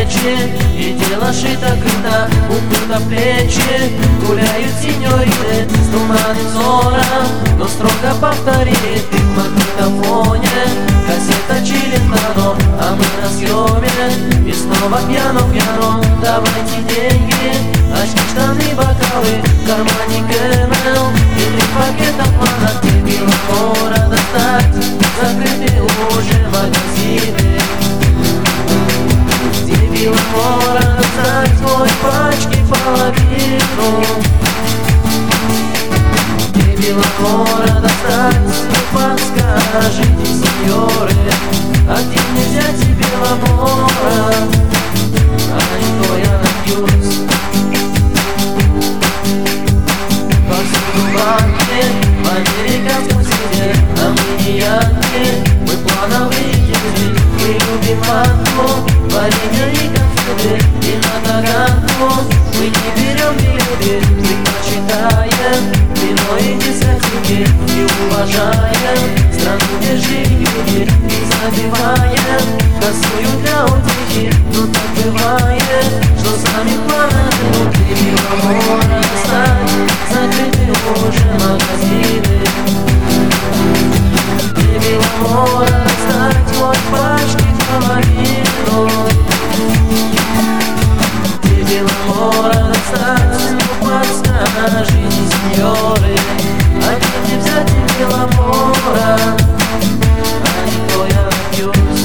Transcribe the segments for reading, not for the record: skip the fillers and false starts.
плечи, и тело шито-крыто, укрыто плечи. Гуляют синьорины с туманным взором, но строго повторит их в магнитофоне. Кассета Челентано, а мы на съеме, и снова пьяно-пьяно. Давайте деньги, очки, штаны, бокалы, в кармане Кэмел и 3 пакета планов. Где Беломора достать, закрыты уже магазины. Где Беломора достать, твой пачки половину. Где Беломора достать, ну подскажите, сеньоры, а где мне взять и Беломора? А не то я напьюсь. Повсюду банки, в американском стиле, а мы не янки, мы плановые люди. Мы любим манку, варенье и конфеты, и на таганку мы не берем билеты. Предпочитаем вино и дискотеки, и уважаем страну, где жили люди. И забиваем косую для утехи, но так бывает, что сами планы внутри. Беломора достать, закрыты уже магазины. Где Беломора достать, вот пачки половину. Где Беломора достать, ну подскажите, сеньоры, а где мне взять и Беломора? А не то я напьюсь.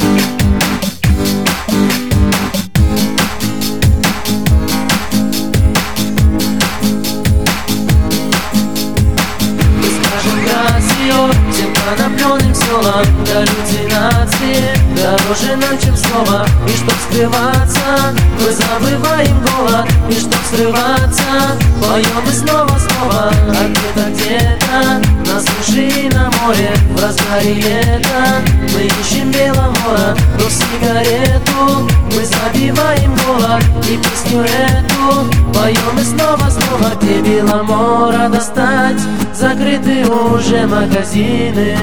Всем конопленым селам до галлюцинации дороже нам, чем слово. И чтоб скрываться, мы забываем голод. И чтоб срываться, поем мы снова-снова. А где-то на суше и на море, в разгаре лета мы ищем Беломора. Но сигарету мы забиваем голод, и песню эту поем мы снова-снова. Где Беломора достать, закрыты уже магазины.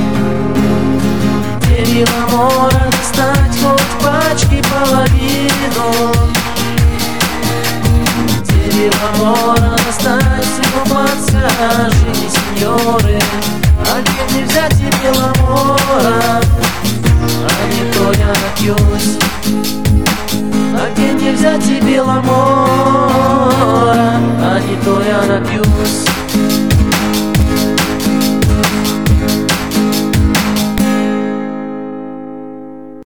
Где Беломора достать, хоть пачки половину. Где Беломора достать, ну подскажите, сеньоры,